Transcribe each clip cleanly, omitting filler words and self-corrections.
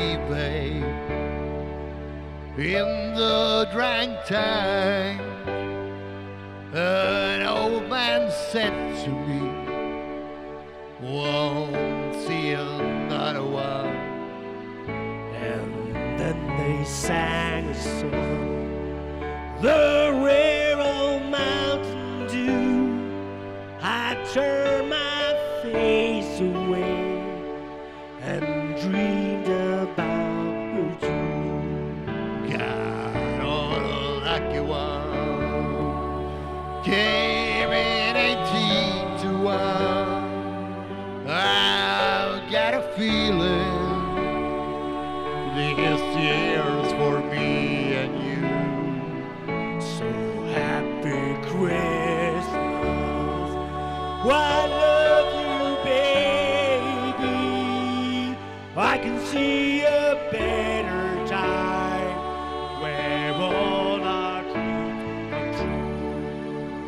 babe, in the drank tank. An old man said to me, won't see another one. And then they sang a song, the rare old Mountain Dew. I turned my face away and dreamed about her too. Got on a lucky one. Came in 18 to 1. I've got a feeling this year's for me and you. So happy Christmas. I love you, baby. I can see a better time where all our dreams come true.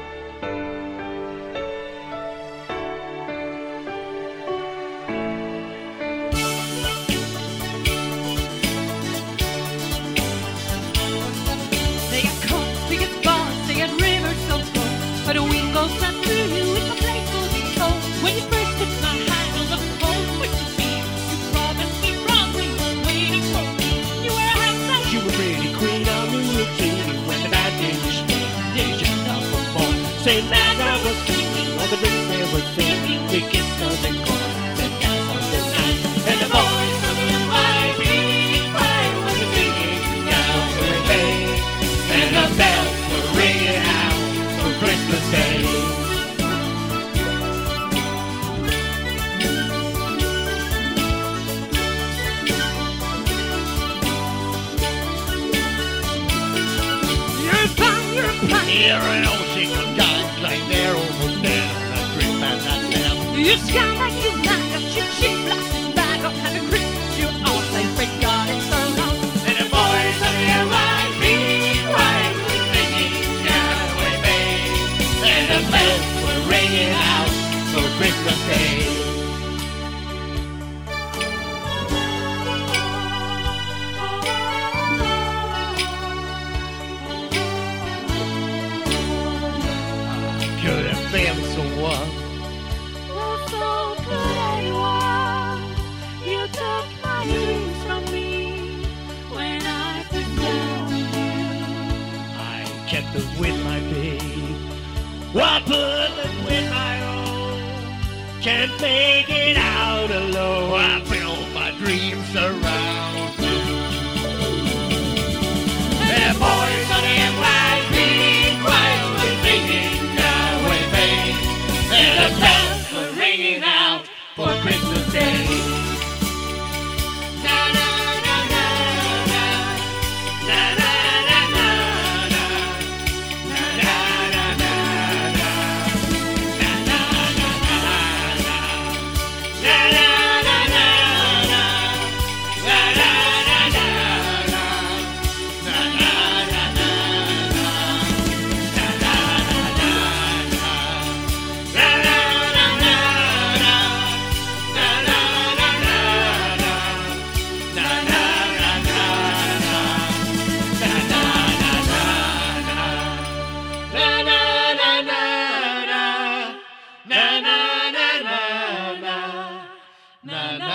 They got coats, they got bars, they got rivers so cold. But a wind goes right through you, it's a place will be cold. When you first took my hand on the cold winter sea, you promised me wrong, we were waiting for me. You were a house You were pretty queen on New York City when the bad news came. Did you know before? Saying that I was singing, all the drinks they were singing. We kissed on the corner, then danced on the night. And the boys on the NYPD choir was singing down the bay. And the bells were ringing out for Christmas Day. Here an old single guy lying there almost dead on that green man that down. You sound like you like a cheap plastic bag of Happy Christmas. You all say, thank God it's so long. And the boys on the NYPD choir were singing down the bay. And the bells were ringing out for Christmas Day. Could have been someone. Well, so could anyone. You took my dreams from me when I first found you. I kept them with my babe. I put them with my own. Can't make it out alone. I built my dreams around you. And the boys on the NYPD choir were singing down the bay. And the bells were ringing out for Christmas Day. Na na na na na. Na na na na na. Na na na na na. Na na na na na. Na na na na na. Na na na na na. Na na na na na. Na na na na na. Na na na na na. Na na na na na. Na na na na na. Na na na na na. Na na na na na. Na na na na na. Na na